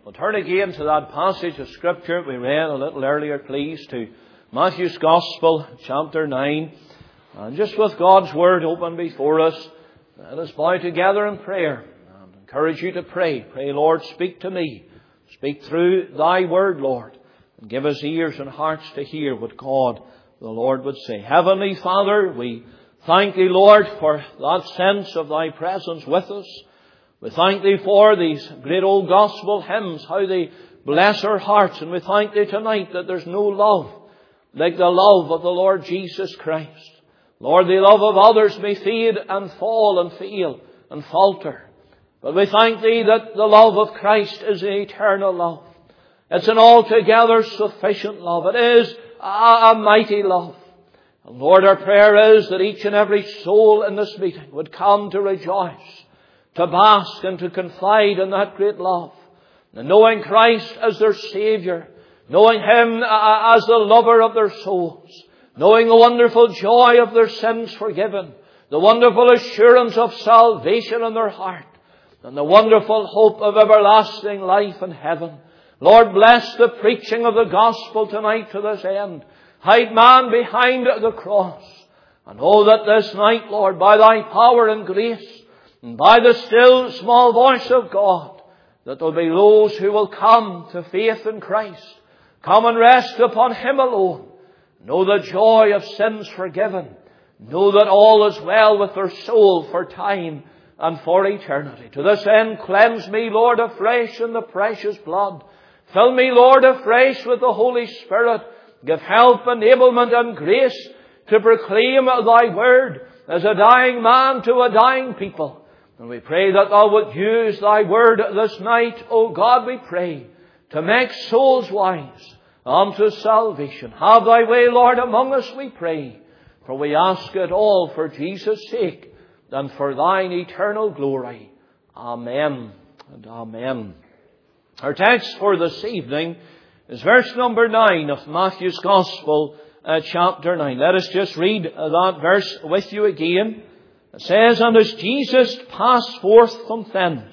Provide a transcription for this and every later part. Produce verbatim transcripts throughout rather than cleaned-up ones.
We'll turn again to that passage of Scripture we read a little earlier, please, to Matthew's Gospel, chapter nine. And just with God's Word open before us, let us bow together in prayer and encourage you to pray. Pray, Lord, speak to me. Speak through Thy Word, Lord, and give us ears and hearts to hear what God, the Lord, would say. Heavenly Father, we thank Thee, Lord, for that sense of Thy presence with us. We thank Thee for these great old gospel hymns, how they bless our hearts. And we thank Thee tonight that there's no love like the love of the Lord Jesus Christ. Lord, the love of others may fade and fall and fail and falter. But we thank Thee that the love of Christ is an eternal love. It's an altogether sufficient love. It is a, a mighty love. And Lord, our prayer is that each and every soul in this meeting would come to rejoice, to bask and to confide in that great love. And knowing Christ as their Saviour, knowing Him as the lover of their souls, knowing the wonderful joy of their sins forgiven, the wonderful assurance of salvation in their heart, and the wonderful hope of everlasting life in heaven. Lord, bless the preaching of the gospel tonight to this end. Hide man behind the cross. And oh, that this night, Lord, by Thy power and grace, and by the still small voice of God, that there will be those who will come to faith in Christ, come and rest upon Him alone, know the joy of sins forgiven, know that all is well with their soul for time and for eternity. To this end, cleanse me, Lord, afresh in the precious blood. Fill me, Lord, afresh with the Holy Spirit. Give help, enablement and grace to proclaim Thy word as a dying man to a dying people. And we pray that Thou would use Thy word this night, O God, we pray, to make souls wise unto salvation. Have Thy way, Lord, among us, we pray. For we ask it all for Jesus' sake and for Thine eternal glory. Amen and amen. Our text for this evening is verse number nine of Matthew's Gospel, uh, chapter nine. Let us just read that verse with you again. It says, "And as Jesus passed forth from thence,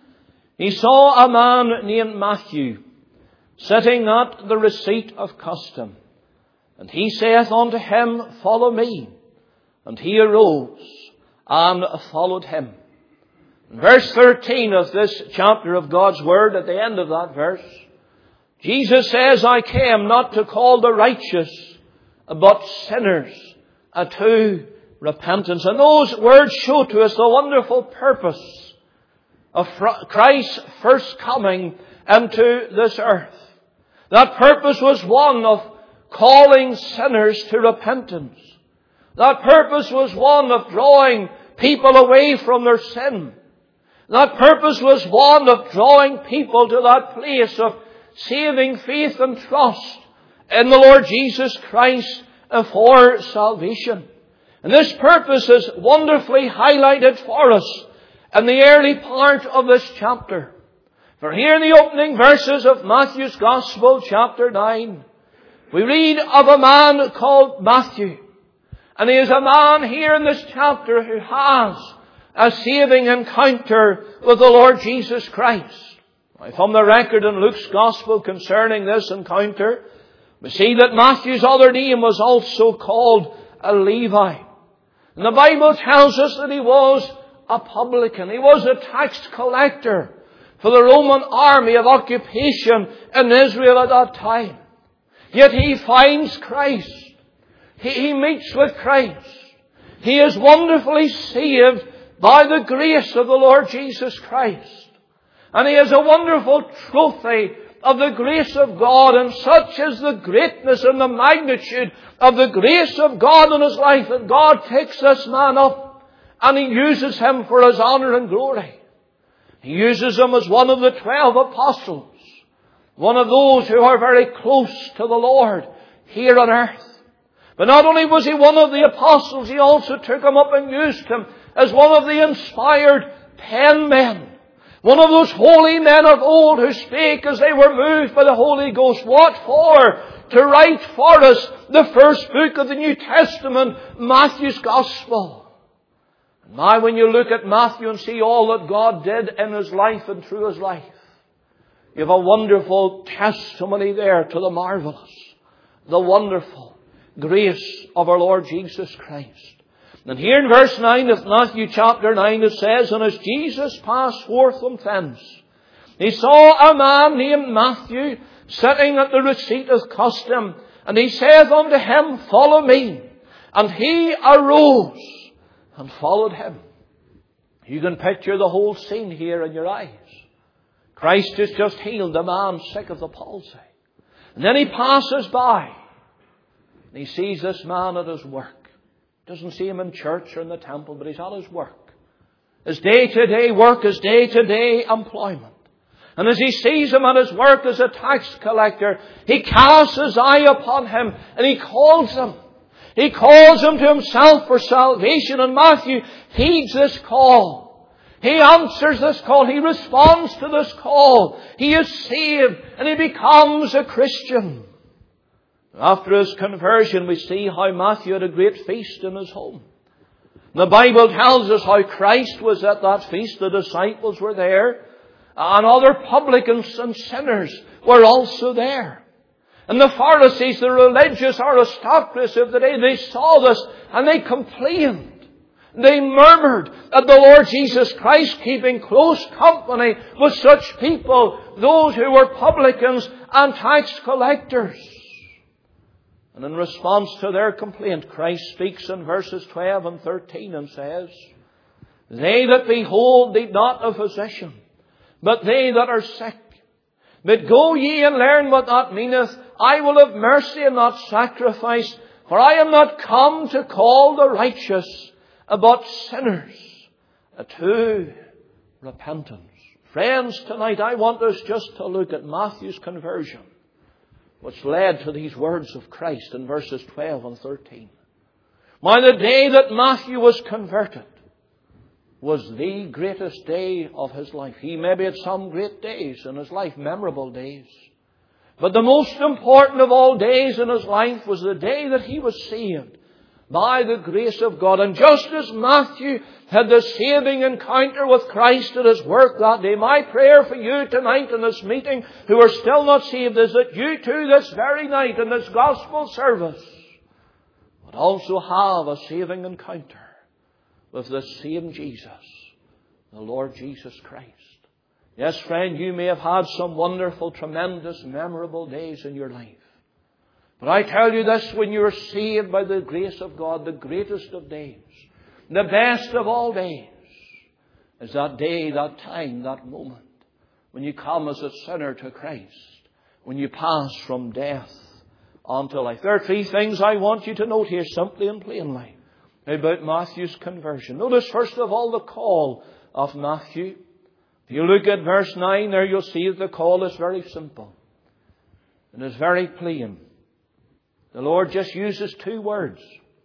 He saw a man named Matthew, sitting at the receipt of custom. And He saith unto him, Follow me. And he arose and followed Him." In verse thirteen of this chapter of God's Word, at the end of that verse, Jesus says, "I came not to call the righteous, but sinners unto repentance." And those words show to us the wonderful purpose of Christ's first coming into this earth. That purpose was one of calling sinners to repentance. That purpose was one of drawing people away from their sin. That purpose was one of drawing people to that place of saving faith and trust in the Lord Jesus Christ for salvation. And this purpose is wonderfully highlighted for us in the early part of this chapter. For here in the opening verses of Matthew's Gospel, chapter nine, we read of a man called Matthew. And he is a man here in this chapter who has a saving encounter with the Lord Jesus Christ. From the record in Luke's Gospel concerning this encounter, we see that Matthew's other name was also called a Levi. And the Bible tells us that he was a publican. He was a tax collector for the Roman army of occupation in Israel at that time. Yet he finds Christ. He, he meets with Christ. He is wonderfully saved by the grace of the Lord Jesus Christ. And he is a wonderful trophy of the grace of God, and such is the greatness and the magnitude of the grace of God in his life that God takes this man up and He uses him for His honor and glory. He uses him as one of the twelve apostles, one of those who are very close to the Lord here on earth. But not only was he one of the apostles, He also took him up and used him as one of the inspired pen men. One of those holy men of old who spake as they were moved by the Holy Ghost. What for? To write for us the first book of the New Testament, Matthew's Gospel. And now when you look at Matthew and see all that God did in his life and through his life, You have a wonderful testimony there to the marvelous, the wonderful grace of our Lord Jesus Christ. And here in verse nine of Matthew chapter nine it says, "And as Jesus passed forth from thence, he saw a man named Matthew sitting at the receipt of custom. And he saith unto him, Follow me. And he arose and followed him." You can picture the whole scene here in your eyes. Christ has just healed a man sick of the palsy. And then he passes by. And he sees this man at his work. Doesn't see him in church or in the temple, but he's at his work. His day-to-day work, his day-to-day employment. And as he sees him at his work as a tax collector, he casts his eye upon him and he calls him. He calls him to himself for salvation. And Matthew heeds this call. He answers this call. He responds to this call. He is saved and he becomes a Christian. After his conversion, we see how Matthew had a great feast in his home. The Bible tells us how Christ was at that feast. The disciples were there. And other publicans and sinners were also there. And the Pharisees, the religious aristocracy of the day, they saw this and they complained. They murmured at the Lord Jesus Christ keeping close company with such people, those who were publicans and tax collectors. And in response to their complaint, Christ speaks in verses twelve and thirteen and says, "They that behold need not a physician, but they that are sick. But go ye and learn what that meaneth. I will have mercy and not sacrifice, for I am not come to call the righteous, but sinners to repentance." Friends, tonight I want us just to look at Matthew's conversion, which led to these words of Christ in verses twelve and thirteen. Why, the day that Matthew was converted was the greatest day of his life. He maybe had some great days in his life, memorable days. But the most important of all days in his life was the day that he was saved by the grace of God. And just as Matthew had the saving encounter with Christ at his work that day, my prayer for you tonight in this meeting who are still not saved is that you too this very night in this gospel service would also have a saving encounter with the same Jesus, the Lord Jesus Christ. Yes, friend, you may have had some wonderful, tremendous, memorable days in your life. But I tell you this, when you are saved by the grace of God, the greatest of days, the best of all days, is that day, that time, that moment, when you come as a sinner to Christ, when you pass from death unto life. There are three things I want you to note here, simply and plainly, about Matthew's conversion. Notice first of all the call of Matthew. If you look at verse nine there, you'll see that the call is very simple. It is very plain. The Lord just uses two words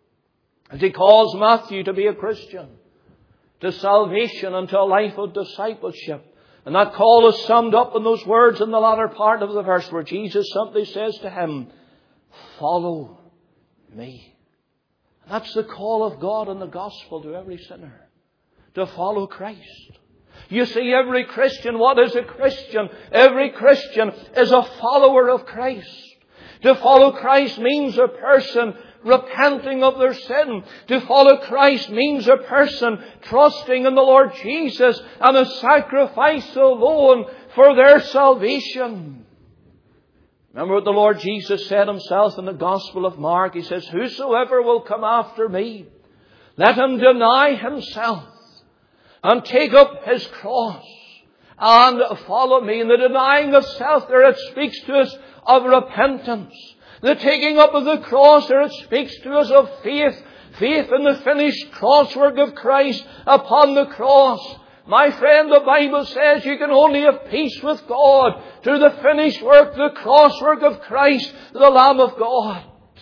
as He calls Matthew to be a Christian, to salvation and to a life of discipleship. And that call is summed up in those words in the latter part of the verse where Jesus simply says to him, "Follow me." That's the call of God in the gospel to every sinner, to follow Christ. You see, every Christian, what is a Christian? Every Christian is a follower of Christ. To follow Christ means a person repenting of their sin. To follow Christ means a person trusting in the Lord Jesus and a sacrifice alone for their salvation. Remember what the Lord Jesus said Himself in the Gospel of Mark. He says, "Whosoever will come after me, let him deny himself and take up his cross and follow me." And the denying of self there, it speaks to us of repentance. The taking up of the cross there, it speaks to us of faith. Faith in the finished cross work of Christ upon the cross. My friend, the Bible says you can only have peace with God through the finished work, the cross work of Christ, the Lamb of God.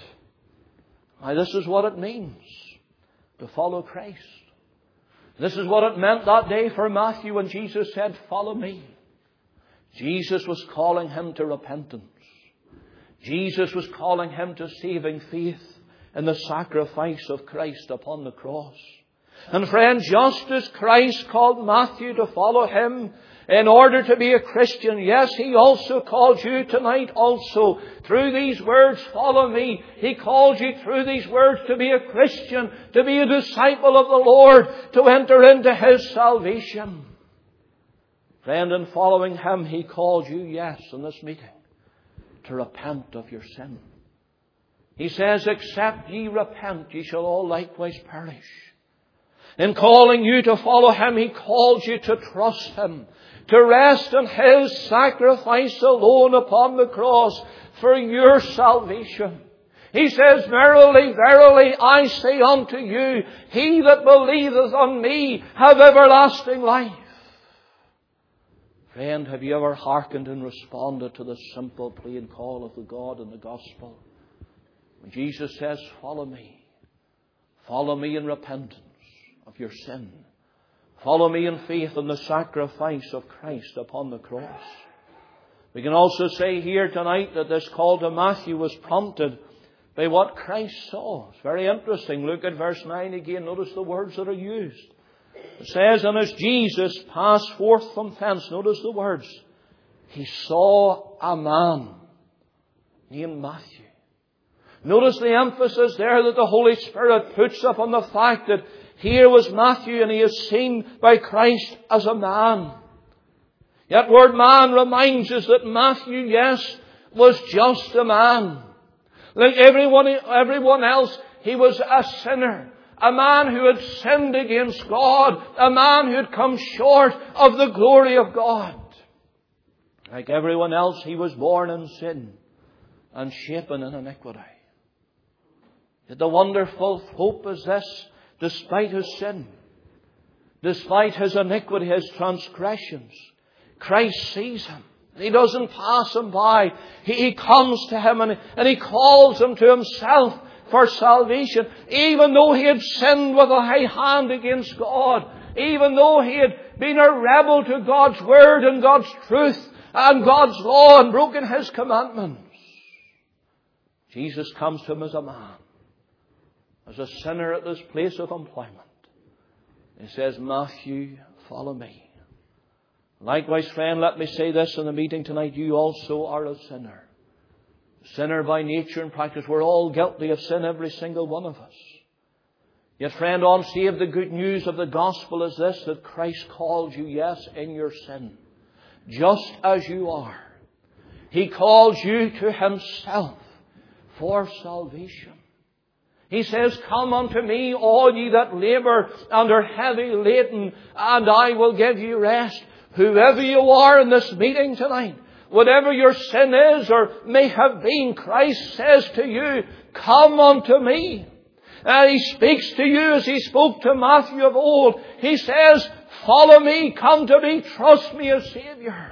Now, this is what it means to follow Christ. This is what it meant that day for Matthew when Jesus said, "Follow me." Jesus was calling him to repentance. Jesus was calling him to saving faith in the sacrifice of Christ upon the cross. And friends, just as Christ called Matthew to follow Him in order to be a Christian, yes, He also calls you tonight also. Through these words, follow me. He calls you through these words to be a Christian, to be a disciple of the Lord, to enter into His salvation. Friend, in following Him, He calls you, yes, in this meeting, to repent of your sin. He says, except ye repent, ye shall all likewise perish. In calling you to follow Him, He calls you to trust Him, to rest in His sacrifice alone upon the cross for your salvation. He says, verily, verily, I say unto you, he that believeth on me have everlasting life. Friend, have you ever hearkened and responded to the simple, plain call of the God in the gospel? When Jesus says, follow me. Follow me in repentance of your sin. Follow me in faith in the sacrifice of Christ upon the cross. We can also say here tonight that this call to Matthew was prompted by what Christ saw. It's very interesting. Look at verse nine again. Notice the words that are used. It says, and as Jesus passed forth from thence, notice the words, He saw a man named Matthew. Notice the emphasis there that the Holy Spirit puts upon the fact that here was Matthew and he is seen by Christ as a man. That word man reminds us that Matthew, yes, was just a man. Like everyone, everyone else, he was a sinner. A man who had sinned against God. A man who had come short of the glory of God. Like everyone else, he was born in sin and shapen in iniquity. Yet the wonderful hope is this, despite his sin, despite his iniquity, his transgressions, Christ sees him. He doesn't pass him by. He, he comes to him and, and he calls him to himself for salvation. Even though he had sinned with a high hand against God, even though he had been a rebel to God's word and God's truth and God's law and broken His commandments, Jesus comes to him as a man, as a sinner at this place of employment. He says, Matthew, follow me. Likewise, friend, let me say this in the meeting tonight. You also are a sinner. Sinner by nature and practice. We're all guilty of sin, every single one of us. Yet, friend, unsaved, the good news of the gospel is this, that Christ calls you, yes, in your sin, just as you are. He calls you to Himself for salvation. He says, come unto me, all ye that labour and are heavy laden, and I will give you rest. Whoever you are in this meeting tonight, whatever your sin is or may have been, Christ says to you, come unto me. And He speaks to you as He spoke to Matthew of old. He says, follow me, come to me, trust me as Saviour.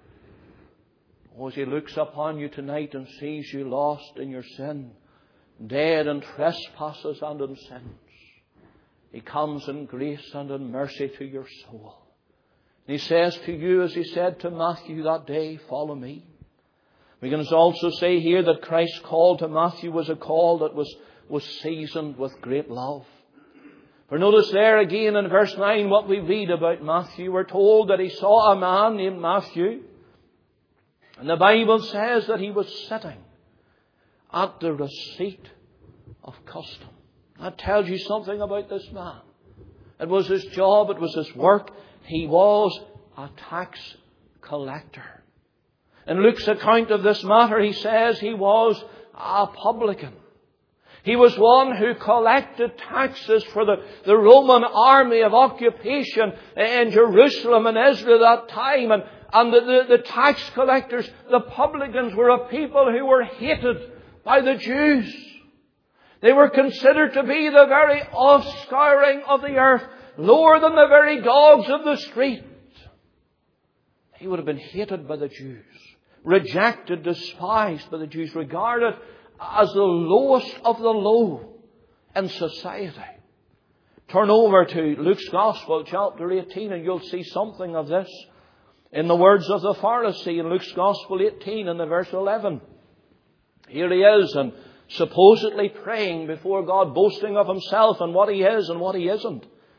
As He looks upon you tonight and sees you lost in your sin, dead in trespasses and in sins, He comes in grace and in mercy to your soul. He says to you, as He said to Matthew that day, follow me. We can also say here that Christ's call to Matthew was a call that was, was seasoned with great love. For notice there again in verse nine what we read about Matthew. We're told that he saw a man named Matthew. And the Bible says that he was sitting at the receipt of custom. That tells you something about this man. It was his job, it was his work. He was a tax collector. In Luke's account of this matter, he says he was a publican. He was one who collected taxes for the, the Roman army of occupation in Jerusalem and Israel at that time. And, and the, the, the tax collectors, the publicans, were a people who were hated by the Jews. They were considered to be the very offscouring of the earth, lower than the very dogs of the street. He would have been hated by the Jews, rejected, despised by the Jews, regarded as the lowest of the low in society. Turn over to Luke's Gospel, chapter eighteen, and you'll see something of this in the words of the Pharisee in Luke's Gospel eighteen and the verse eleven. Here he is, and supposedly praying before God, boasting of himself and what he is and what he isn't.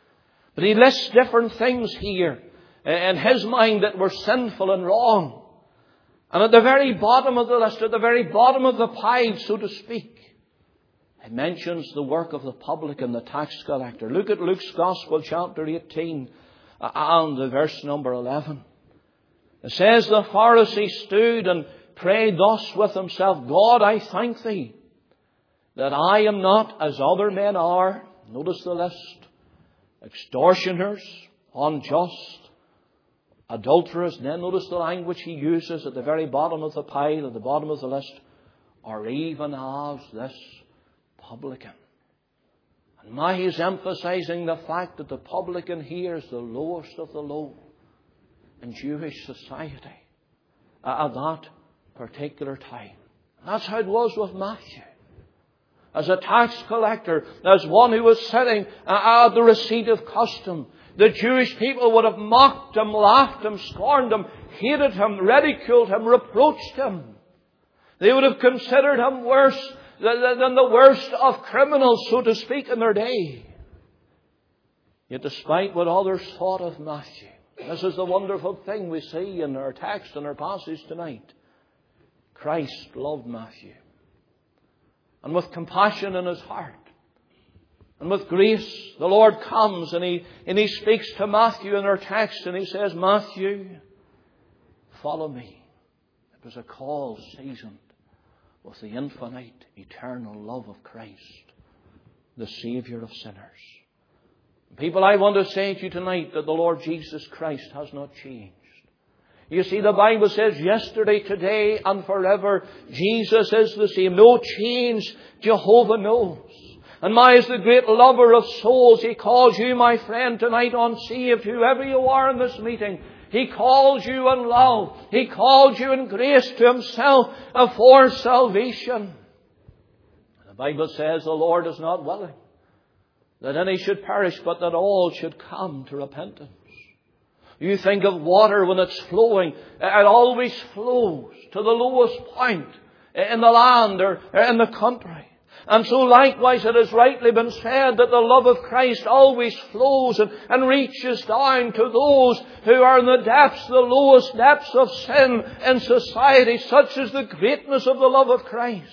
But he lists different things here in his mind that were sinful and wrong. And at the very bottom of the list, at the very bottom of the pile, so to speak, it mentions the work of the publican, the tax collector. Look at Luke's Gospel, chapter eighteen, and the verse number eleven. It says, the Pharisee stood and prayed thus with himself, God, I thank thee that I am not as other men are. Notice the list. Extortioners, unjust, adulterers. And then notice the language he uses at the very bottom of the pile, at the bottom of the list. Or even as this publican. And now he's emphasizing the fact that the publican here is the lowest of the low in Jewish society at that particular time. That's how it was with Matthew. As a tax collector, as one who was sitting at the receipt of custom, the Jewish people would have mocked him, laughed him, scorned him, hated him, ridiculed him, reproached him. They would have considered him worse than the worst of criminals, so to speak, in their day. Yet despite what others thought of Matthew, this is the wonderful thing we see in our text and our passage tonight. Christ loved Matthew. And with compassion in his heart, and with grace, the Lord comes and he, and he speaks to Matthew in our text, and he says, Matthew, follow me. It was a call seasoned with the infinite, eternal love of Christ, the Saviour of sinners. People, I want to say to you tonight that the Lord Jesus Christ has not changed. You see, the Bible says yesterday, today, and forever, Jesus is the same. No change, Jehovah knows. And now as the great lover of souls, He calls you, my friend, tonight unsaved, whoever you are in this meeting. He calls you in love. He calls you in grace to Himself for salvation. The Bible says the Lord is not willing that any should perish, but that all should come to repentance. You think of water when it's flowing. It always flows to the lowest point in the land or in the country. And so likewise it has rightly been said that the love of Christ always flows and, and reaches down to those who are in the depths, the lowest depths of sin in society. Such is the greatness of the love of Christ.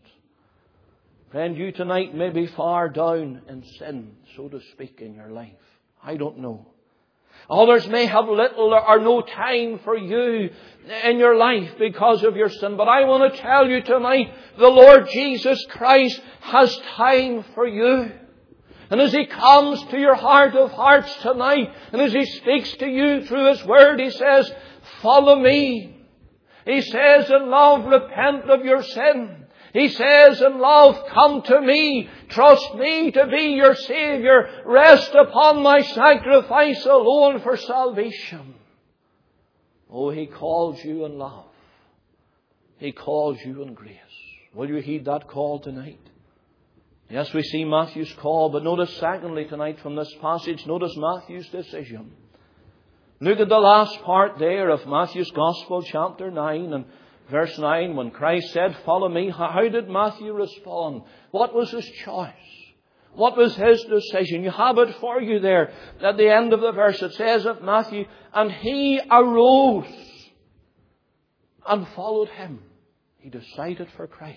Friend, you tonight may be far down in sin, so to speak, in your life. I don't know. Others may have little or no time for you in your life because of your sin. But I want to tell you tonight, the Lord Jesus Christ has time for you. And as He comes to your heart of hearts tonight, and as He speaks to you through His Word, He says, follow me. He says in love, repent of your sin. He says in love, come to me, trust me to be your Saviour, rest upon my sacrifice alone for salvation. Oh, He calls you in love. He calls you in grace. Will you heed that call tonight? Yes, we see Matthew's call, but notice secondly tonight from this passage, notice Matthew's decision. Look at the last part there of Matthew's Gospel, chapter nine, and verse nine, when Christ said, follow me, how did Matthew respond? What was his choice? What was his decision? You have it for you there. At the end of the verse it says of Matthew, and he arose and followed Him. He decided for Christ.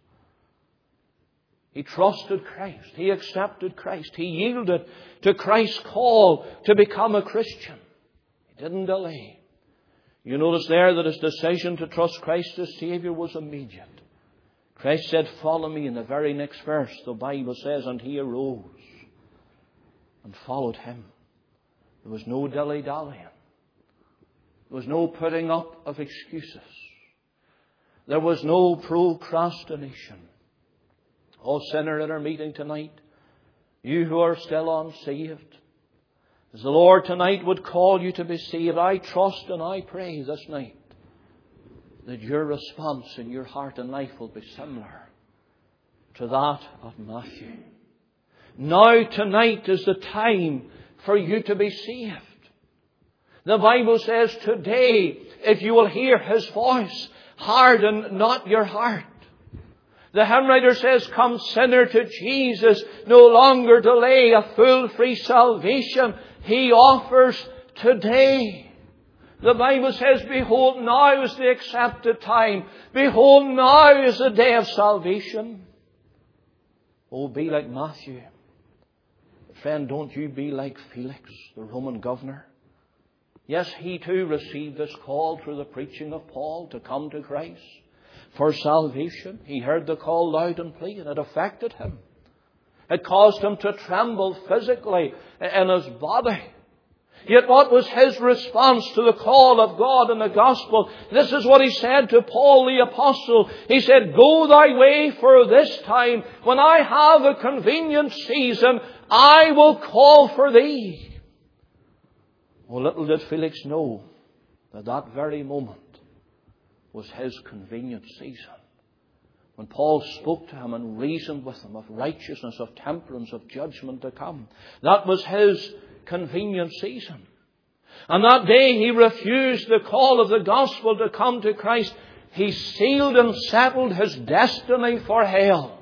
He trusted Christ. He accepted Christ. He yielded to Christ's call to become a Christian. He didn't delay. You notice there that his decision to trust Christ as Saviour was immediate. Christ said, follow me. In the very next verse, the Bible says, and he arose and followed Him. There was no dilly-dallying. There was no putting up of excuses. There was no procrastination. Oh, sinner in our meeting tonight, you who are still unsaved, as the Lord tonight would call you to be saved, I trust and I pray this night that your response in your heart and life will be similar to that of Matthew. Now tonight is the time for you to be saved. The Bible says today, if you will hear His voice, harden not your heart. The hymn writer says, come sinner to Jesus, no longer delay a full free salvation He offers today. The Bible says, behold, now is the accepted time. Behold, now is the day of salvation. Oh, be like Matthew. Friend, don't you be like Felix, the Roman governor. Yes, he too received this call through the preaching of Paul to come to Christ for salvation. He heard the call loud and clear, and it affected him. It caused him to tremble physically in his body. Yet what was his response to the call of God in the gospel? This is what he said to Paul the apostle. He said, go thy way, for this time, when I have a convenient season, I will call for thee. Well, little did Felix know that that very moment was his convenient season. When Paul spoke to him and reasoned with him of righteousness, of temperance, of judgment to come. That was his convenient season. And that day he refused the call of the gospel to come to Christ. He sealed and settled his destiny for hell.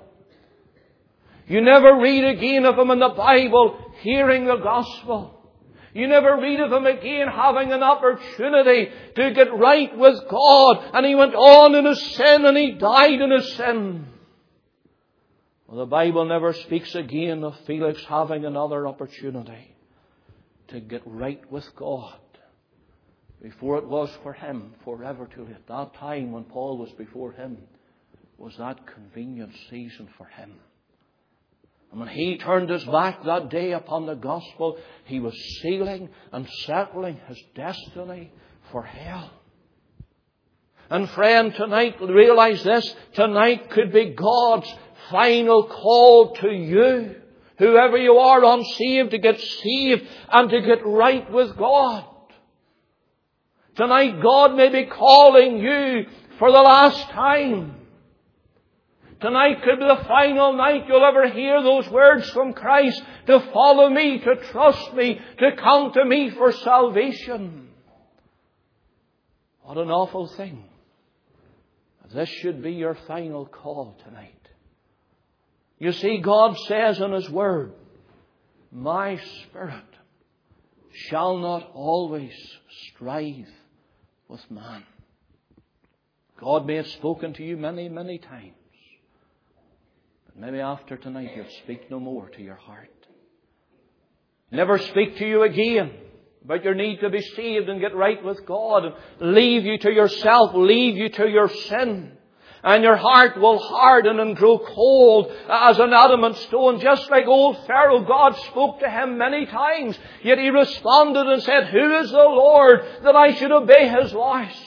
You never read again of him in the Bible hearing the gospel. You never read of him again having an opportunity to get right with God. And he went on in his sin and he died in his sin. Well, the Bible never speaks again of Felix having another opportunity to get right with God before it was for him forever too late. That time when Paul was before him was that convenient season for him. And when he turned his back that day upon the gospel, he was sealing and settling his destiny for hell. And friend, tonight, realize this, tonight could be God's final call to you, whoever you are unsaved, to get saved and to get right with God. Tonight God may be calling you for the last time. Tonight could be the final night you'll ever hear those words from Christ, to follow me, to trust me, to come to me for salvation. What an awful thing. This should be your final call tonight. You see, God says in His Word, my spirit shall not always strive with man. God may have spoken to you many, many times. Maybe after tonight He'll speak no more to your heart. Never speak to you again about your need to be saved and get right with God, and leave you to yourself, leave you to your sin. And your heart will harden and grow cold as an adamant stone. Just like old Pharaoh, God spoke to him many times. Yet he responded and said, who is the Lord that I should obey His voice?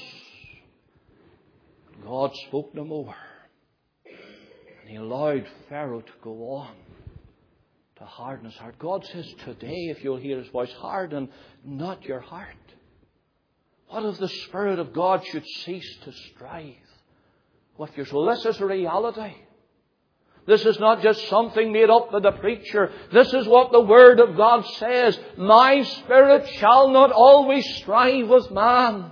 God spoke no more. He allowed Pharaoh to go on to harden his heart. God says today, if you'll hear His voice, harden not your heart. What if the Spirit of God should cease to strive with your soul? This is a reality. This is not just something made up by the preacher. This is what the Word of God says. My spirit shall not always strive with man.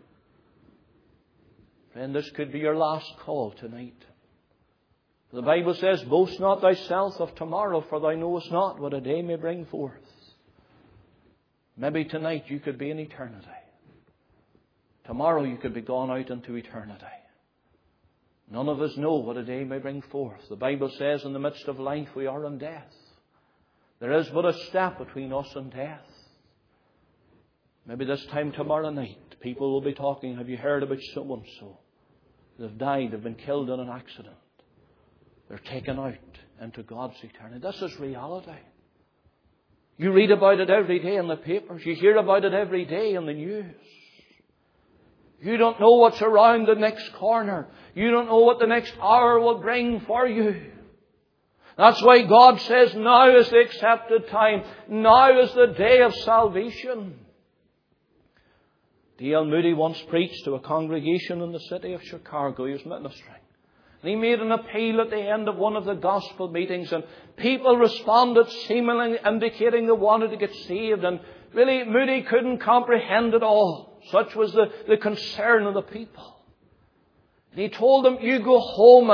Friend, this could be your last call tonight. The Bible says, boast not thyself of tomorrow, for thou knowest not what a day may bring forth. Maybe tonight you could be in eternity. Tomorrow you could be gone out into eternity. None of us know what a day may bring forth. The Bible says in the midst of life we are in death. There is but a step between us and death. Maybe this time tomorrow night people will be talking, have you heard about so-and-so? They've died, they've been killed in an accident. They're taken out into God's eternity. This is reality. You read about it every day in the papers. You hear about it every day in the news. You don't know what's around the next corner. You don't know what the next hour will bring for you. That's why God says now is the accepted time. Now is the day of salvation. D L Moody once preached to a congregation in the city of Chicago. He was ministering. And he made an appeal at the end of one of the gospel meetings, and people responded, seemingly indicating they wanted to get saved. And really, Moody couldn't comprehend it all. Such was the, the concern of the people. And he told them, you go home and,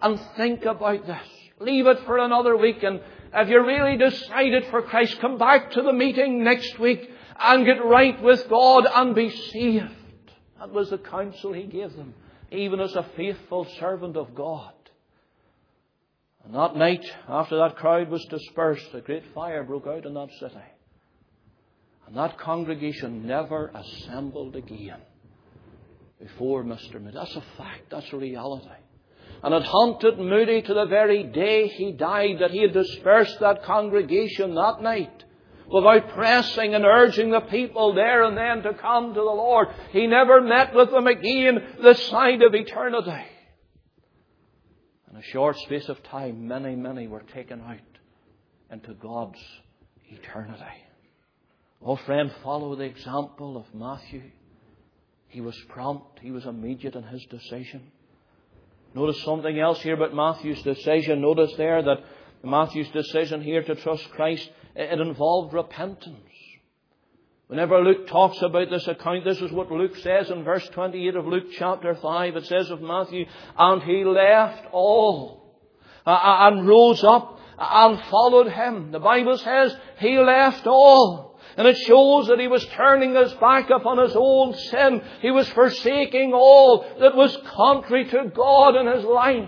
and think about this. Leave it for another week, and if you're really decided for Christ, come back to the meeting next week and get right with God and be saved. That was the counsel he gave them, even as a faithful servant of God. And that night, after that crowd was dispersed, a great fire broke out in that city. And that congregation never assembled again before Mister Moody. That's a fact. That's a reality. And it haunted Moody to the very day he died, that he had dispersed that congregation that night without pressing and urging the people there and then to come to the Lord. He never met with them again this side of eternity. In a short space of time, many, many were taken out into God's eternity. Oh, friend, follow the example of Matthew. He was prompt. He was immediate in his decision. Notice something else here about Matthew's decision. Notice there that Matthew's decision here to trust Christ, it involved repentance. Whenever Luke talks about this account, this is what Luke says in verse twenty-eight of Luke chapter five. It says of Matthew, and he left all and rose up and followed him. The Bible says he left all. And it shows that he was turning his back upon his old sin. He was forsaking all that was contrary to God in his life.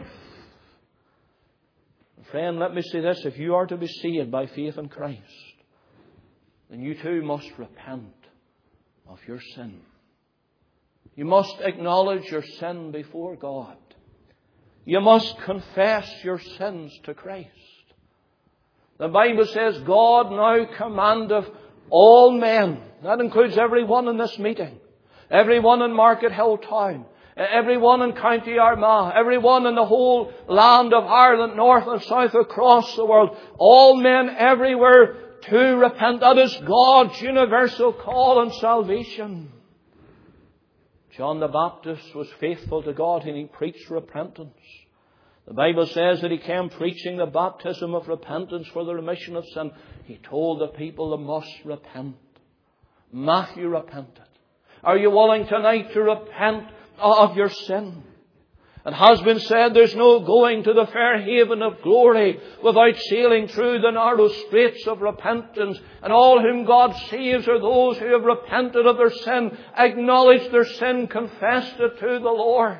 Friend, let me say this. If you are to be saved by faith in Christ, then you too must repent of your sin. You must acknowledge your sin before God. You must confess your sins to Christ. The Bible says, God now commandeth all men, that includes everyone in this meeting, everyone in Market Hill Town, everyone in County Armagh, everyone in the whole land of Ireland, north and south across the world, all men everywhere to repent. That is God's universal call and salvation. John the Baptist was faithful to God and he preached repentance. The Bible says that he came preaching the baptism of repentance for the remission of sin. He told the people they must repent. Matthew repented. Are you willing tonight to repent of your sin? It has been said there's no going to the fair haven of glory without sailing through the narrow straits of repentance. And all whom God saves are those who have repented of their sin, acknowledged their sin, confessed it to the Lord.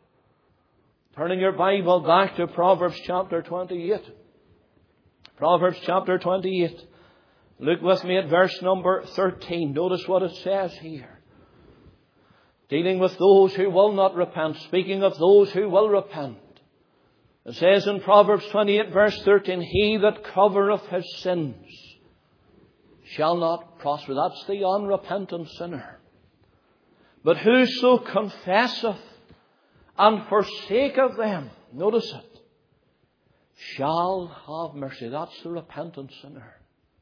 Turning your Bible back to Proverbs chapter twenty-eight. Proverbs chapter twenty-eight. Look with me at verse number thirteen. Notice what it says here. Dealing with those who will not repent. Speaking of those who will repent. It says in Proverbs twenty-eight verse thirteen, he that covereth his sins shall not prosper. That's the unrepentant sinner. But whoso confesseth and forsaketh them, notice it, shall have mercy. That's the repentant sinner.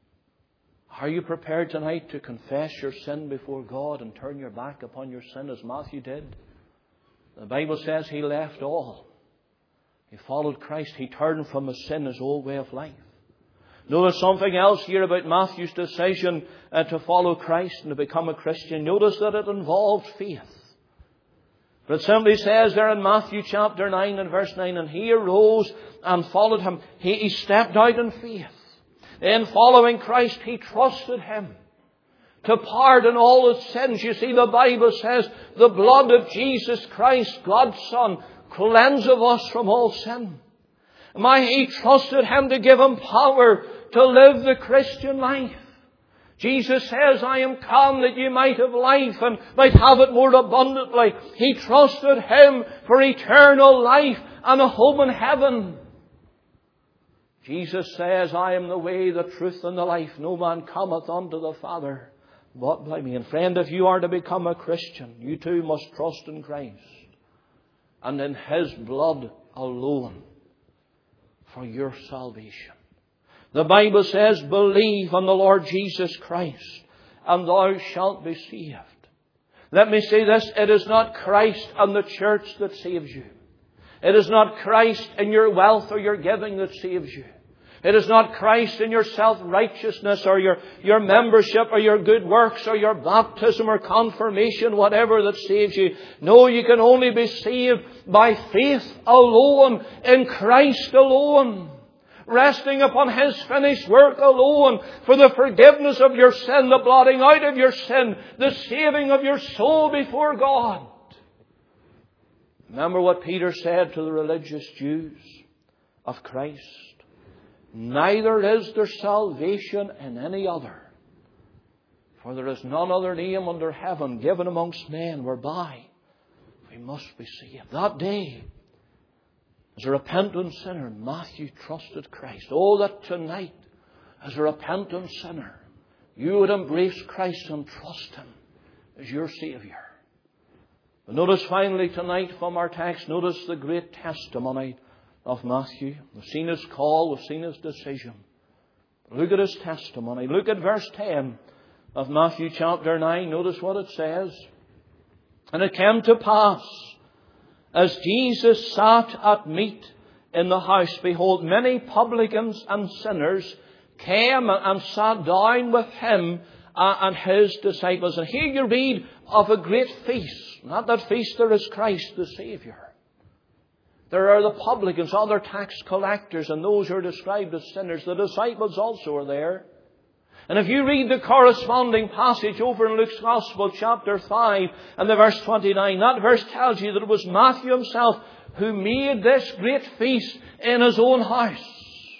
Are you prepared tonight to confess your sin before God and turn your back upon your sin as Matthew did? The Bible says he left all. He followed Christ. He turned from his sin, his old way of life. Notice something else here about Matthew's decision uh, to follow Christ and to become a Christian. Notice that it involved faith. But it simply says there in Matthew chapter nine and verse nine, and he arose and followed him. He, he stepped out in faith. In following Christ, he trusted him to pardon all his sins. You see, the Bible says the blood of Jesus Christ, God's Son, cleanseth us from all sin. My, he trusted him to give him power to live the Christian life. Jesus says, I am come that you might have life and might have it more abundantly. He trusted him for eternal life and a home in heaven. Jesus says, I am the way, the truth, and the life. No man cometh unto the Father but by me. And friend, if you are to become a Christian, you too must trust in Christ and in his blood alone for your salvation. The Bible says, believe on the Lord Jesus Christ and thou shalt be saved. Let me say this, it is not Christ and the church that saves you. It is not Christ and your wealth or your giving that saves you. It is not Christ in your self-righteousness or your, your membership or your good works or your baptism or confirmation, whatever that saves you. No, you can only be saved by faith alone, in Christ alone, resting upon His finished work alone for the forgiveness of your sin, the blotting out of your sin, the saving of your soul before God. Remember what Peter said to the religious Jews of Christ. Neither is there salvation in any other, for there is none other name under heaven given amongst men whereby we must be saved. That day, as a repentant sinner, Matthew trusted Christ. Oh, that tonight, as a repentant sinner, you would embrace Christ and trust Him as your Saviour. But notice finally tonight from our text, notice the great testimony of Matthew. We've seen his call, we've seen his decision. Look at his testimony. Look at verse ten of Matthew chapter nine. Notice what it says. And it came to pass, as Jesus sat at meat in the house, behold, many publicans and sinners came and sat down with him and his disciples. And here you read of a great feast. Not that feast, there is Christ the Saviour. There are the publicans, other tax collectors, and those who are described as sinners. The disciples also are there. And if you read the corresponding passage over in Luke's Gospel, chapter five, and the verse twenty-nine, that verse tells you that it was Matthew himself who made this great feast in his own house.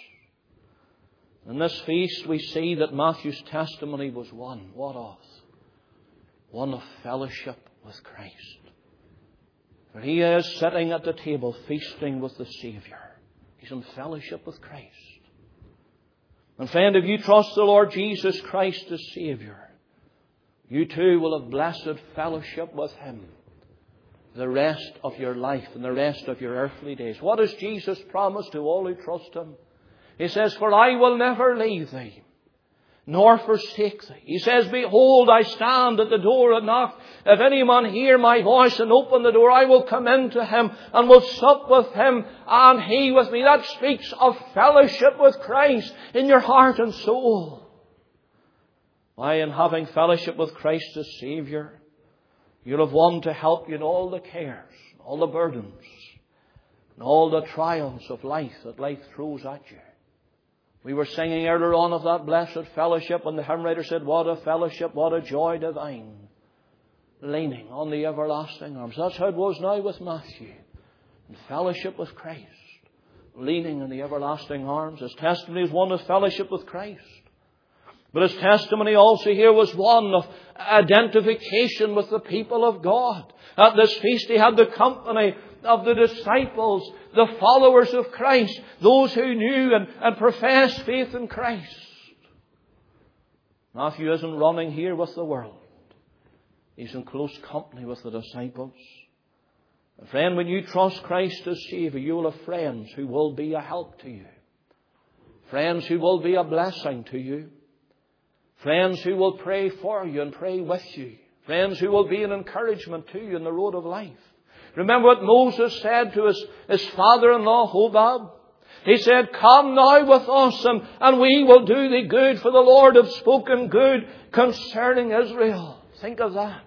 In this feast we see that Matthew's testimony was one. What of? One of fellowship with Christ. For he is sitting at the table feasting with the Saviour. He's in fellowship with Christ. And friend, if you trust the Lord Jesus Christ as Saviour, you too will have blessed fellowship with Him the rest of your life and the rest of your earthly days. What has Jesus promised to all who trust Him? He says, for I will never leave thee, nor forsake thee. He says, behold, I stand at the door and knock. If any man hear my voice and open the door, I will come in to him and will sup with him and he with me. That speaks of fellowship with Christ in your heart and soul. Why, in having fellowship with Christ as Saviour, you'll have one to help you in all the cares, all the burdens, and all the trials of life that life throws at you. We were singing earlier on of that blessed fellowship, and the hymn writer said, what a fellowship, what a joy divine, leaning on the everlasting arms. That's how it was now with Matthew. In fellowship with Christ, leaning in the everlasting arms. His testimony is one of fellowship with Christ. But his testimony also here was one of identification with the people of God. At this feast he had the company of the disciples, the followers of Christ, those who knew and, and professed faith in Christ. Matthew isn't running here with the world. He's in close company with the disciples. And friend, when you trust Christ as Saviour, you will have friends who will be a help to you. Friends who will be a blessing to you. Friends who will pray for you and pray with you. Friends who will be an encouragement to you in the road of life. Remember what Moses said to his, his father-in-law, Hobab? He said, come now with us and, and we will do thee good, for the Lord hath spoken good concerning Israel. Think of that.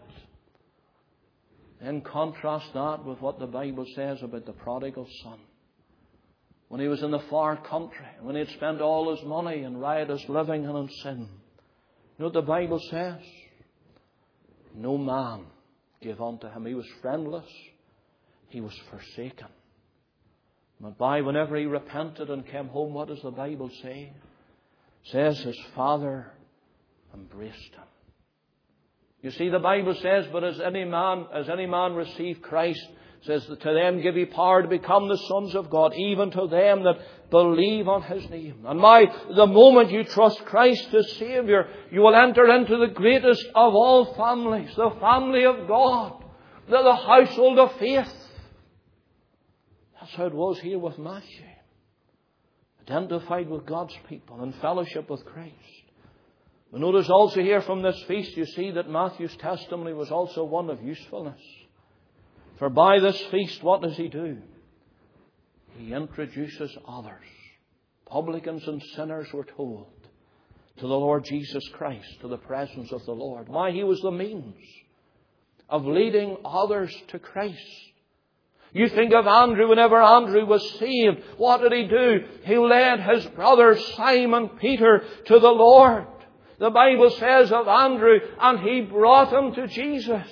Then contrast that with what the Bible says about the prodigal son. When he was in the far country, when he had spent all his money in riotous living and in sin. You know what the Bible says? No man gave unto him. He was friendless. He was forsaken. But by whenever he repented and came home, what does the Bible say? It says his father embraced him. You see, the Bible says, but as any man, as any man receive Christ, says that to them give he power to become the sons of God, even to them that believe on His name. And my, the moment you trust Christ as Saviour, you will enter into the greatest of all families, the family of God, the, the household of faith. That's how it was here with Matthew. Identified with God's people in fellowship with Christ. But notice also here from this feast, you see that Matthew's testimony was also one of usefulness. For by this feast, what does he do? He introduces others. Publicans and sinners were told to the Lord Jesus Christ, to the presence of the Lord. Why? He was the means of leading others to Christ. You think of Andrew. Whenever Andrew was saved, what did he do? He led his brother Simon Peter to the Lord. The Bible says of Andrew, and he brought him to Jesus.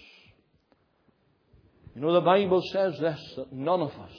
You know, the Bible says this, that none of us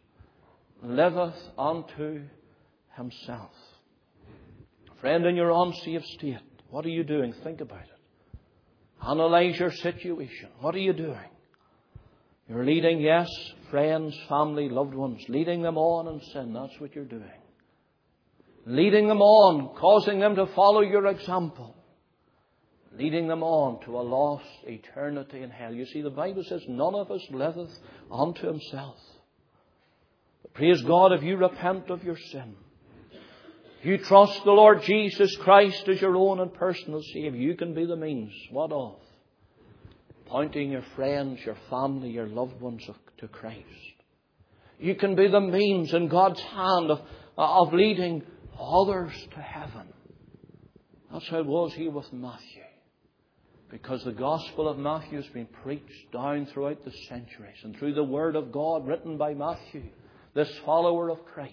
liveth unto himself. Friend, in your unsaved state, what are you doing? Think about it. Analyze your situation. What are you doing? You're leading, yes, friends, family, loved ones, leading them on in sin. That's what you're doing. Leading them on, causing them to follow your example. Leading them on to a lost eternity in hell. You see, the Bible says, none of us liveth unto himself. But praise God, if you repent of your sin, if you trust the Lord Jesus Christ as your own and personal Savior, you can be the means. What of? Pointing your friends, your family, your loved ones to Christ. You can be the means in God's hand of, of leading others to heaven. That's how it was here with Matthew. Because the Gospel of Matthew has been preached down throughout the centuries, and through the Word of God written by Matthew, this follower of Christ,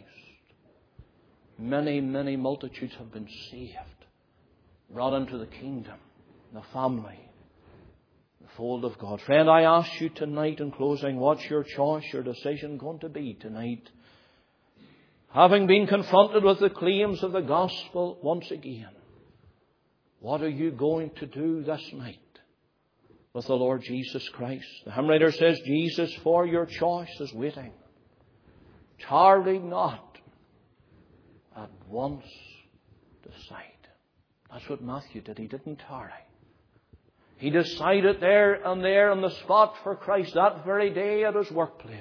many, many multitudes have been saved, brought into the kingdom, the family, the fold of God. Friend, I ask you tonight in closing, what's your choice, your decision going to be tonight? Having been confronted with the claims of the gospel once again, what are you going to do this night with the Lord Jesus Christ? The hymn writer says, Jesus, for your choice is waiting. Tarry not, at once decide. That's what Matthew did. He didn't tarry. He decided there and there on the spot for Christ that very day at his workplace.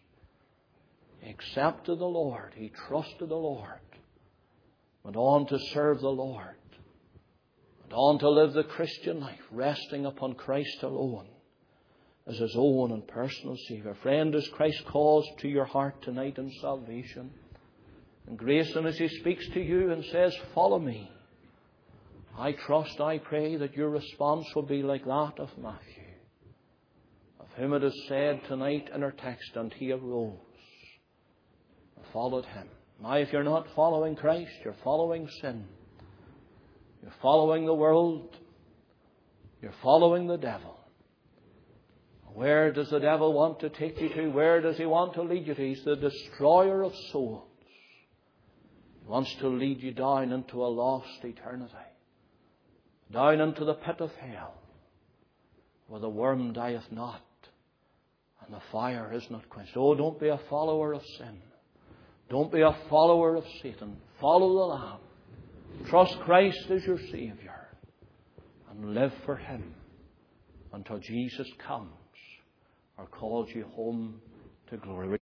He accepted the Lord. He trusted the Lord. Went on to serve the Lord. Went on to live the Christian life, resting upon Christ alone as his own and personal Savior. Friend, as Christ calls to your heart tonight in salvation and grace, and as he speaks to you and says, follow me, I trust, I pray that your response will be like that of Matthew, of whom it is said tonight in our text, and he arose and followed him. Now, if you're not following Christ, you're following sin. You're following the world. You're following the devil. Where does the devil want to take you to? Where does he want to lead you to? He's the destroyer of souls. He wants to lead you down into a lost eternity. Down into the pit of hell, where the worm dieth not and the fire is not quenched. Oh, don't be a follower of sin. Don't be a follower of Satan. Follow the Lamb. Trust Christ as your Savior and live for him until Jesus comes or calls you home to glory.